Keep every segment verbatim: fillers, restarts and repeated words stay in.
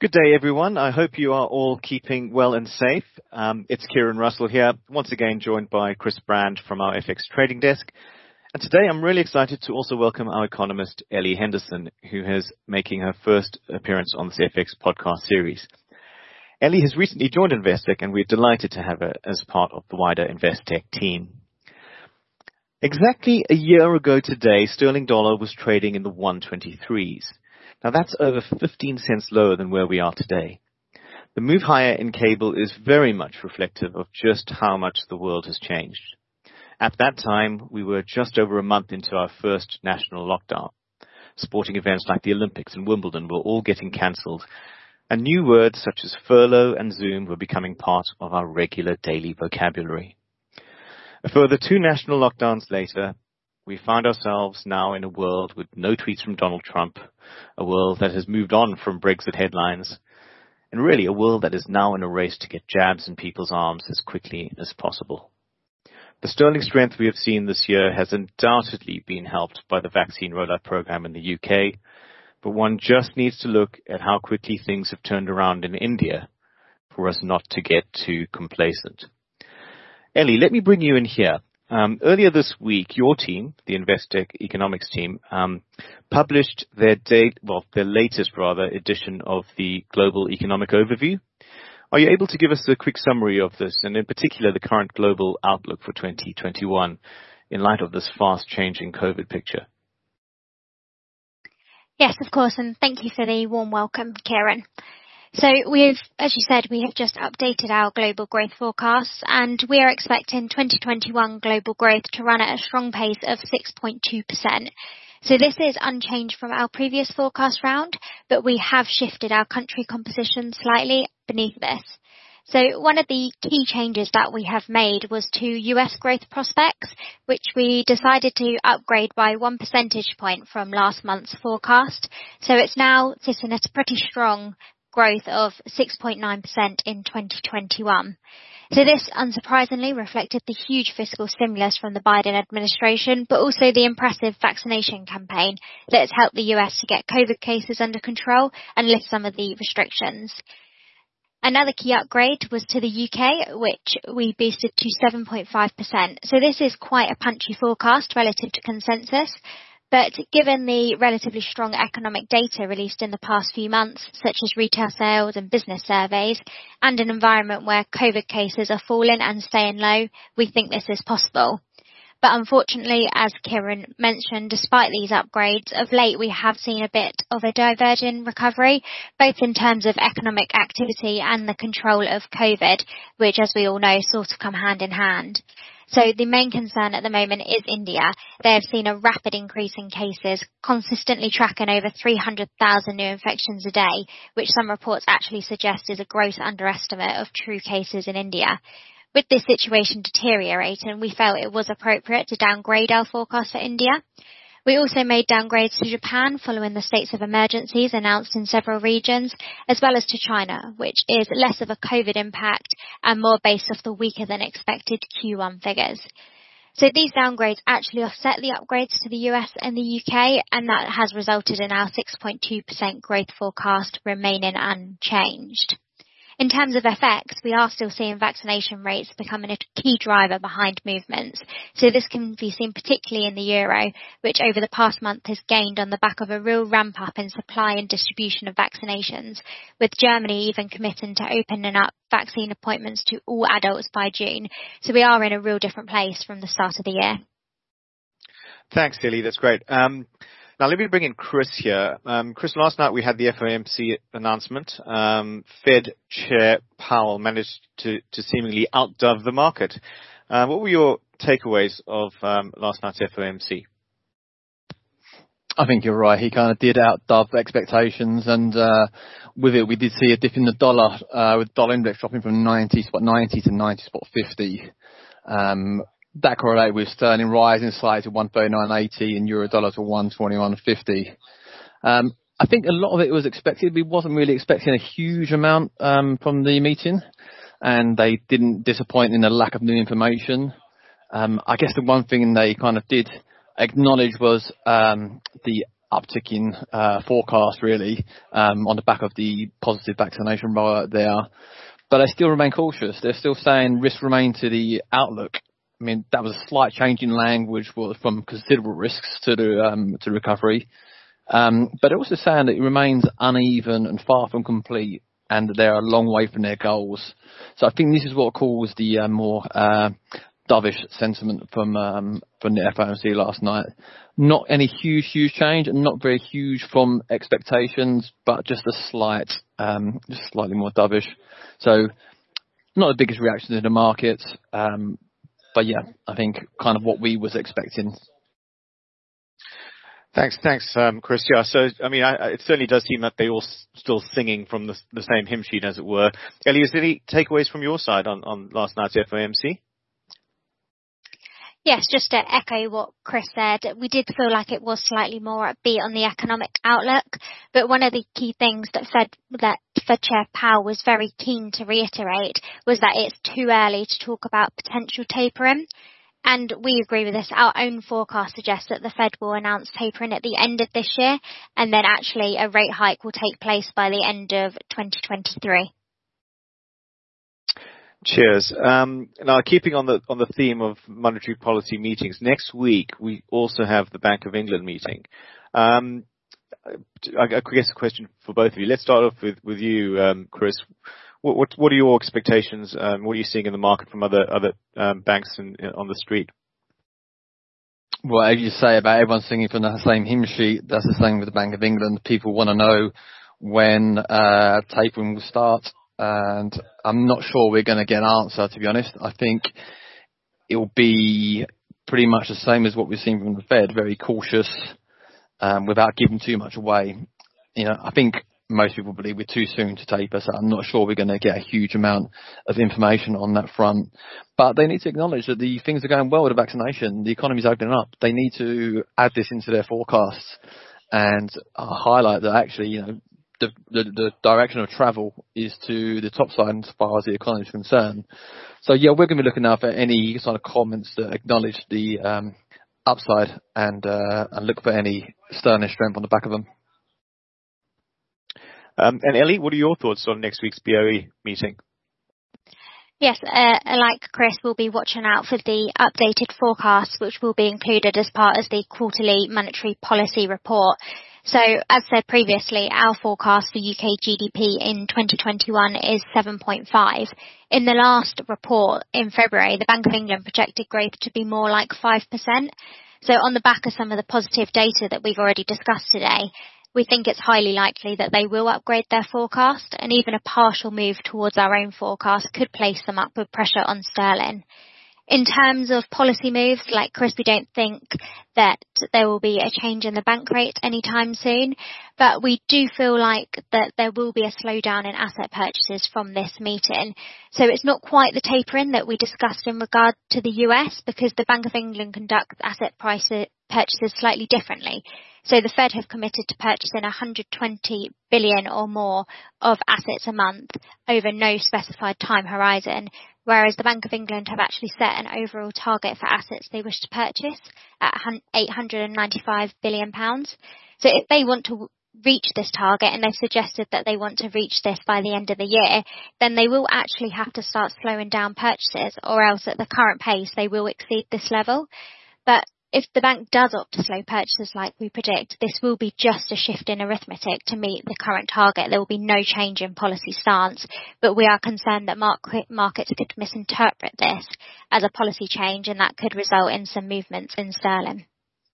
Good day, everyone. I hope you are all keeping well and safe. Um, it's Kieran Russell here, once again joined by Chris Brand from our F X trading desk. And today I'm really excited to also welcome our economist, Ellie Henderson, who is making her first appearance on this F X podcast series. Ellie has recently joined Investec, and we're delighted to have her as part of the wider Investec team. Exactly a year ago today, sterling dollar was trading in the one twenty-threes. Now that's over fifteen cents lower than where we are today. The move higher in cable is very much reflective of just how much the world has changed. At that time, we were just over a month into our first national lockdown. Sporting events like the Olympics and Wimbledon were all getting cancelled, and new words such as furlough and Zoom were becoming part of our regular daily vocabulary. A further two national lockdowns later, we find ourselves now in a world with no tweets from Donald Trump, a world that has moved on from Brexit headlines, and really a world that is now in a race to get jabs in people's arms as quickly as possible. The sterling strength we have seen this year has undoubtedly been helped by the vaccine rollout program in the U K, but one just needs to look at how quickly things have turned around in India for us not to get too complacent. Ellie, let me bring you in here. Um, earlier this week, your team, the Investec economics team, um, published their date, well, their latest rather edition of the Global Economic Overview. Are you able to give us a quick summary of this, and in particular the current global outlook for twenty twenty-one in light of this fast-changing COVID picture? Yes, of course, and thank you for the warm welcome, Kieran. So we've, as you said, we have just updated our global growth forecasts, and we are expecting twenty twenty-one global growth to run at a strong pace of six point two percent. So this is unchanged from our previous forecast round, but we have shifted our country composition slightly beneath this. So one of the key changes that we have made was to U S growth prospects, which we decided to upgrade by one percentage point from last month's forecast. So it's now sitting at a pretty strong growth of six point nine percent in twenty twenty-one. So this, unsurprisingly, reflected the huge fiscal stimulus from the Biden administration, but also the impressive vaccination campaign that has helped the U S to get COVID cases under control and lift some of the restrictions. Another key upgrade was to the U K, which we boosted to seven point five percent. So this is quite a punchy forecast relative to consensus. But given the relatively strong economic data released in the past few months, such as retail sales and business surveys, and an environment where COVID cases are falling and staying low, we think this is possible. But unfortunately, as Kieran mentioned, despite these upgrades, of late we have seen a bit of a diverging recovery, both in terms of economic activity and the control of COVID, which, as we all know, sort of come hand in hand. So the main concern at the moment is India. They have seen a rapid increase in cases, consistently tracking over three hundred thousand new infections a day, which some reports actually suggest is a gross underestimate of true cases in India. With this situation deteriorating, we felt it was appropriate to downgrade our forecast for India. We also made downgrades to Japan following the states of emergencies announced in several regions, as well as to China, which is less of a COVID impact and more based off the weaker than expected Q one figures. So these downgrades actually offset the upgrades to the U S and the U K, and that has resulted in our six point two percent growth forecast remaining unchanged. In terms of F X, we are still seeing vaccination rates becoming a key driver behind movements. So this can be seen particularly in the euro, which over the past month has gained on the back of a real ramp up in supply and distribution of vaccinations, with Germany even committing to opening up vaccine appointments to all adults by June. So we are in a real different place from the start of the year. Thanks, Ellie. That's great. Um, Now, let me bring in Chris here. Um, Chris, last night we had the F O M C announcement. Um, Fed Chair Powell managed to, to seemingly outdove the market. Uh, what were your takeaways of um, last night's F O M C? I think you're right. He kind of did outdove expectations, and uh, with it, we did see a dip in the dollar, uh, with dollar index dropping from ninety spot ninety to ninety spot fifty. Um, That correlated with sterling rising slightly to one thirty-nine eighty and euro dollar to one twenty-one fifty. Um, I think a lot of it was expected. We wasn't really expecting a huge amount um, from the meeting, and they didn't disappoint in the lack of new information. Um, I guess the one thing they kind of did acknowledge was um, the uptick in uh, forecast, really, um, on the back of the positive vaccination rollout there. But they still remain cautious. They're still saying risks remain to the outlook. I mean, that was a slight change in language from considerable risks to the um, to recovery. Um, but they're also saying that it remains uneven and far from complete, and that they're a long way from their goals. So I think this is what caused the uh, more uh, dovish sentiment from um, from the F O M C last night. Not any huge, huge change, and not very huge from expectations, but just a slight, um, just slightly more dovish. So not the biggest reaction to the markets, um, but yeah, I think kind of what we was expecting. Thanks, thanks, um, Chris. Yeah, so, I mean, I, it certainly does seem that they're all s- still singing from the, the same hymn sheet, as it were. Ellie, is there any takeaways from your side on, on last night's F O M C? Yes, just to echo what Chris said, we did feel like it was slightly more upbeat on the economic outlook, but one of the key things that Fed, that Fed Chair Powell was very keen to reiterate was that it's too early to talk about potential tapering. And we agree with this. Our own forecast suggests that the Fed will announce tapering at the end of this year, and then actually a rate hike will take place by the end of twenty twenty-three. Cheers. Um, now, keeping on the on the theme of monetary policy meetings, next week we also have the Bank of England meeting. Um, I, I guess a question for both of you. Let's start off with with you, um, Chris. What, what what are your expectations? Um, what are you seeing in the market from other other um, banks in, in, on the street? Well, as you say about everyone singing from the same hymn sheet, that's the same with the Bank of England. People want to know when uh, tapering will start, and I'm not sure we're going to get an answer, to be honest. I think it will be pretty much the same as what we've seen from the Fed, very cautious, um, without giving too much away. You know, I think most people believe we're too soon to taper, so I'm not sure we're going to get a huge amount of information on that front. But they need to acknowledge that the things are going well with the vaccination. The economy's opening up. They need to add this into their forecasts and uh, highlight that actually, you know, the, the, the direction of travel is to the top side as far as the economy is concerned. So yeah, we're going to be looking out for any sort of comments that acknowledge the um, upside and uh, and look for any sterling strength on the back of them. Um, and Ellie, what are your thoughts on next week's B O E meeting? Yes, uh, like Chris, we'll be watching out for the updated forecasts, which will be included as part of the quarterly monetary policy report. So, as said previously, our forecast for U K G D P in twenty twenty-one is seven point five. In the last report in February, the Bank of England projected growth to be more like five percent. So, on the back of some of the positive data that we've already discussed today, we think it's highly likely that they will upgrade their forecast, and even a partial move towards our own forecast could place some upward pressure on sterling. In terms of policy moves, like Chris, we don't think that there will be a change in the bank rate anytime soon, but we do feel like that there will be a slowdown in asset purchases from this meeting. So it's not quite the tapering that we discussed in regard to the U S, because the Bank of England conducts asset price purchases slightly differently. So the Fed have committed to purchasing one hundred twenty billion or more of assets a month over no specified time horizon, whereas the Bank of England have actually set an overall target for assets they wish to purchase at eight hundred ninety-five billion pounds. So if they want to reach this target, and they've suggested that they want to reach this by the end of the year, then they will actually have to start slowing down purchases, or else at the current pace they will exceed this level. But if the bank does opt to slow purchases like we predict, this will be just a shift in arithmetic to meet the current target. There will be no change in policy stance, but we are concerned that market, markets could misinterpret this as a policy change, and that could result in some movements in sterling.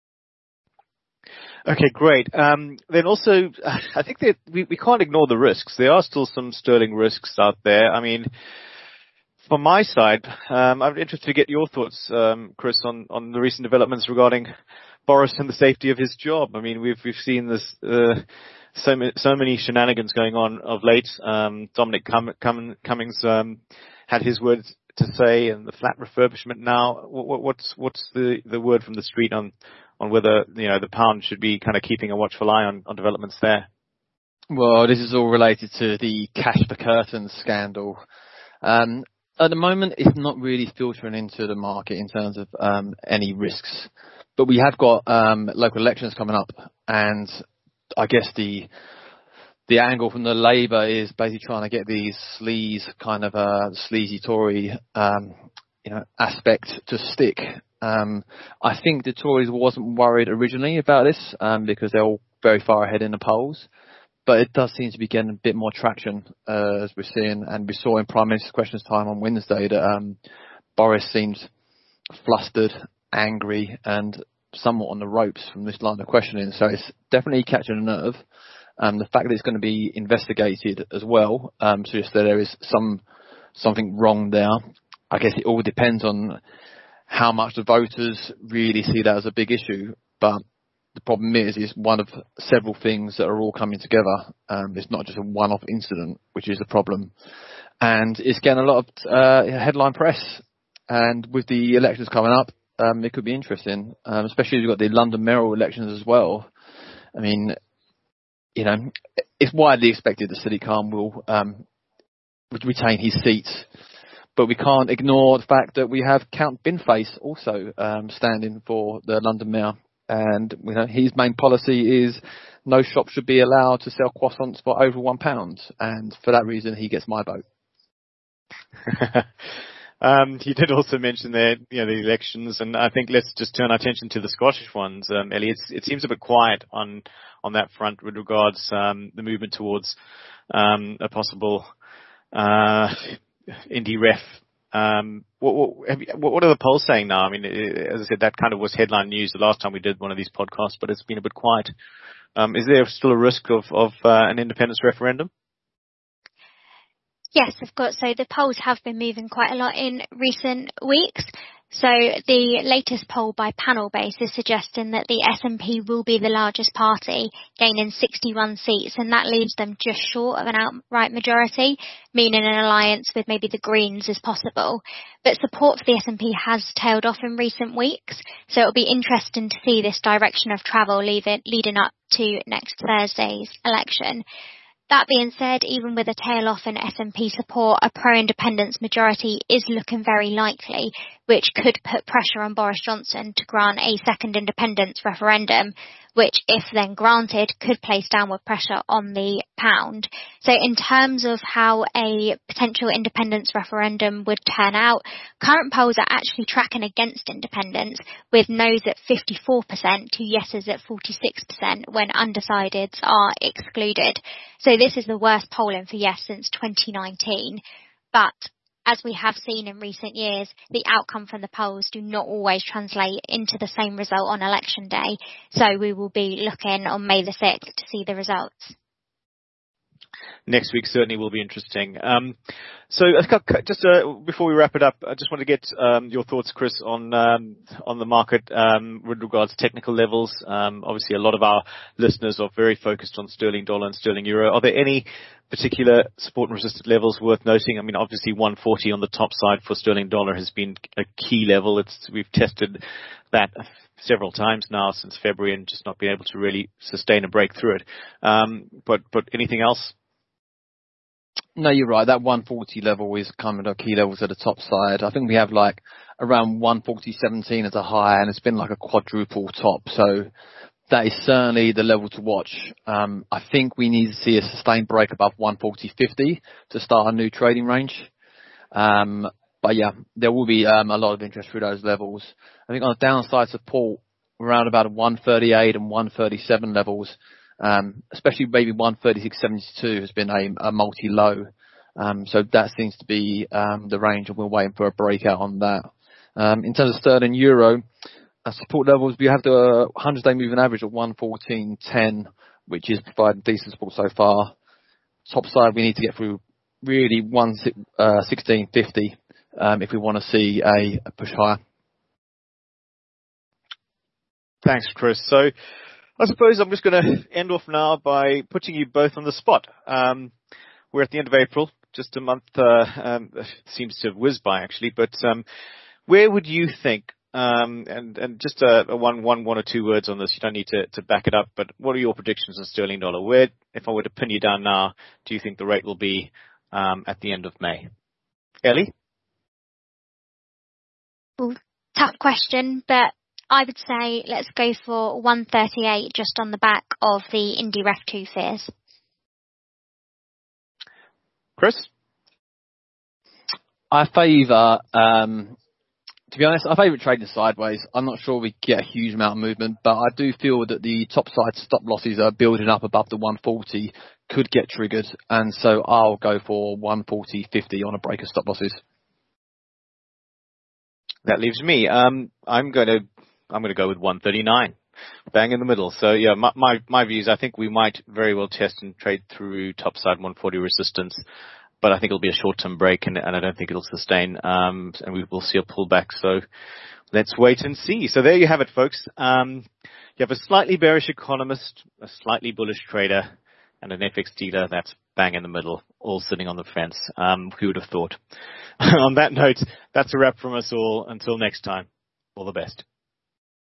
Okay, great. Um, then also, I think that we, we can't ignore the risks. There are still some sterling risks out there. I mean, from my side, um, I'm interested to get your thoughts, um, Chris, on, on the recent developments regarding Boris and the safety of his job. I mean, we've we've seen this uh, so many, so many shenanigans going on of late. Um, Dominic Cum- Cum- Cummings um, had his words to say, and the flat refurbishment now. What, what's what's the, the word from the street on on whether, you know, the pound should be kind of keeping a watchful eye on, on developments there? Well, this is all related to the cash for curtains scandal. Um, At the moment, it's not really filtering into the market in terms of um, any risks. but we have got um, local elections coming up, and I guess the the angle from the Labour is basically trying to get these sleaze kind of uh, sleazy Tory um, you know aspect to stick. Um, I think the Tories wasn't worried originally about this um, because they're all very far ahead in the polls, but it does seem to be getting a bit more traction uh, as we're seeing, and we saw in Prime Minister's Questions Time on Wednesday that um, Boris seems flustered, angry, and somewhat on the ropes from this line of questioning. So it's definitely catching a nerve. Um, the fact that it's going to be investigated as well um, suggests that there is some something wrong there. I guess it all depends on how much the voters really see that as a big issue. But the problem is, it's one of several things that are all coming together. Um, it's not just a one-off incident, which is the problem. And it's getting a lot of uh, headline press. And with the elections coming up, um, it could be interesting, um, especially if you've got the London mayoral elections as well. I mean, you know, it's widely expected that Sadiq Khan will um, retain his seat, but we can't ignore the fact that we have Count Binface also um, standing for the London mayor, and you know, his main policy is no shop should be allowed to sell croissants for over one pound, and for that reason, he gets my vote. Um, you did also mention there, you know, the elections, and I think let's just turn our attention to the Scottish ones. Um, Ellie, it's, it seems a bit quiet on on that front with regards um, the movement towards um, a possible uh, Indie ref. Um, what, what, have you, what are the polls saying now? I mean, as I said, that kind of was headline news the last time we did one of these podcasts, but it's been a bit quiet. Um, is there still a risk of, of uh, an independence referendum? Yes, of course. So the polls have been moving quite a lot in recent weeks. So the latest poll by Panel Base is suggesting that the S N P will be the largest party, gaining sixty-one seats, and that leaves them just short of an outright majority, meaning an alliance with maybe the Greens is possible. But support for the S N P has tailed off in recent weeks, so it'll be interesting to see this direction of travel leading up to next Thursday's election. That being said, even with a tail off in S N P support, a pro-independence majority is looking very likely, which could put pressure on Boris Johnson to grant a second independence referendum, which, if then granted, could place downward pressure on the pound. So in terms of how a potential independence referendum would turn out, current polls are actually tracking against independence, with no's at fifty-four percent to yeses at forty-six percent when undecideds are excluded. So this is the worst polling for yes since twenty nineteen. But as we have seen in recent years, the outcome from the polls do not always translate into the same result on election day. So we will be looking on May the sixth to see the results. Next week certainly will be interesting. Um, so just uh, before we wrap it up, I just want to get um, your thoughts, Chris, on um, on the market um, with regards to technical levels. Um, obviously, a lot of our listeners are very focused on sterling dollar and sterling euro. Are there any particular support and resistance levels worth noting? I mean, obviously, one forty on the top side for sterling dollar has been a key level. It's we've tested that several times now since February and just not been able to really sustain a break through it. Um, but but anything else? No, you're right. That one forty level is kind of the key levels at the top side. I think we have like around one forty seventeen as a high, and it's been like a quadruple top. So that is certainly the level to watch. Um, I think we need to see a sustained break above one forty fifty to start a new trading range. Um, but yeah, there will be um, a lot of interest through those levels. I think on the downside support, around about one thirty-eight and one thirty-seven levels. Um, especially maybe one thirty-six seventy-two has been a, a multi-low. Um, so that seems to be um, the range, and we're waiting for a breakout on that. Um, in terms of sterling euro, uh, support levels, we have the one hundred day moving average of one fourteen ten, which is providing decent support so far. Top side, we need to get through really one sixteen fifty um, if we want to see a, a push higher. Thanks, Chris. So I suppose I'm just going to end off now by putting you both on the spot. Um, we're at the end of April, just a month uh, um, seems to have whizzed by actually, but um, where would you think, um, and, and just a, a one, one, one or two words on this, you don't need to, to back it up, but what are your predictions on sterling dollar? Where, if I were to pin you down now, do you think the rate will be um, at the end of May? Ellie? Well, tough question, but I would say let's go for one thirty-eight just on the back of the Indy Ref two fears. Chris? I favour, um, to be honest, I favour trading sideways. I'm not sure we get a huge amount of movement, but I do feel that the top side stop losses are building up above the one forty, could get triggered, and so I'll go for one forty fifty on a break of stop losses. That leaves me. Um, I'm going to I'm going to go with one thirty-nine, bang in the middle. So yeah, my my, my views. I think we might very well test and trade through topside one forty resistance. But I think it'll be a short-term break, and, and I don't think it'll sustain, um, and we will see a pullback. So let's wait and see. So there you have it, folks. Um, you have a slightly bearish economist, a slightly bullish trader, and an F X dealer that's bang in the middle, all sitting on the fence. Um, who would have thought? On that note, that's a wrap from us all. Until next time, all the best.